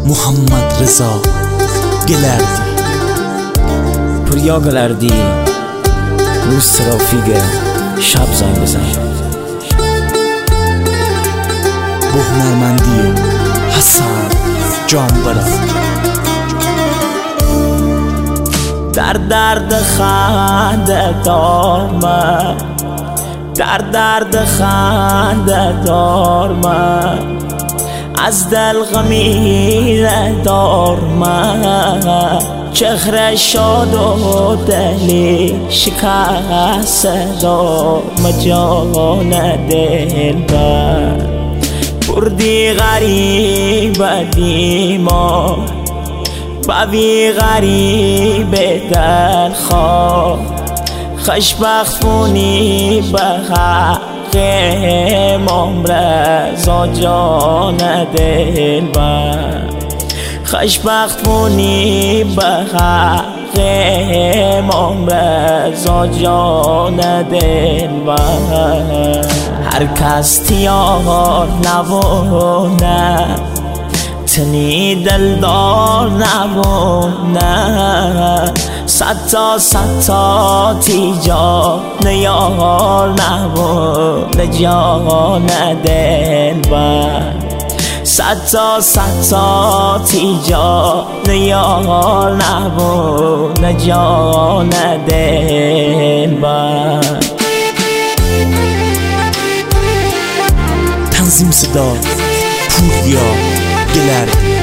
محمد رضا گلردی. پوریا گلردی روز ترافیک شب زنگ بزن. با هنرمندی حسن جانورا. در درد خنده دار من، در درد خنده دار من، از دل غمیره دار من، چهره شاد و دلی شکسته دار من، جان دل بر بردی غریب دیما، ببی غریب دل خواه، خوشبخت مونی به حق امام رضا جان دل بر، خوشبخت مونی به حق امام رضا جان دل بر. هر کس تیار نبونه تنی دلدار نبونه، صد تا تیجا نیار نبونه جان دل بر، صد تا تیجا نیار نبونه جان دل بر. تنظیم صدا پوریا گلردی.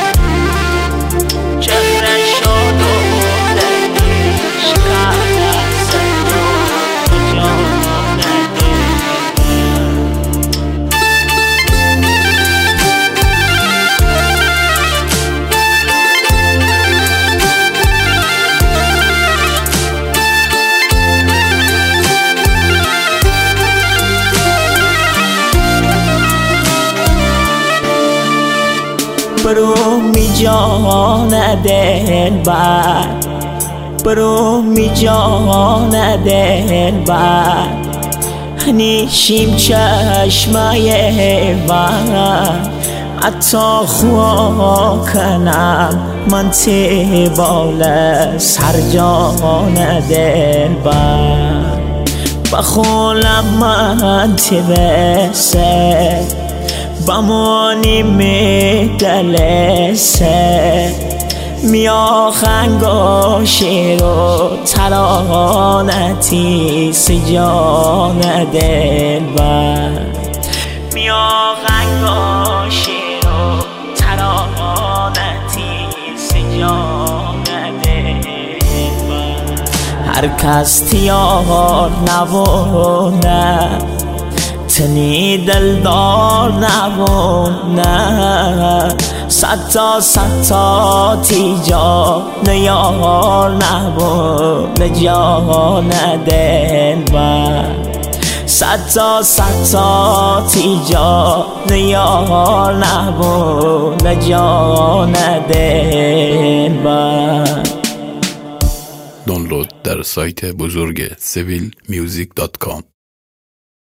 برو می جان دل بر، برو می جان دل بر، نیشیم چشمه من، حتی خوا کنم من تیبال سر جان دل بر، بخونم من تبسه بمانی می دلسه، می آهنگ و شیر و ترانتی سی جان دل بر، می آهنگ و شیر و ترانتی سی جان دل بر. هر کس تیار نبونه تنی دلدار نبونه، صد تا تیجا نیار نبونه جان دل بر، صد تا تیجا نیار نبونه جان دل بر. دانلود در سایت بزرگ civilmusic.com.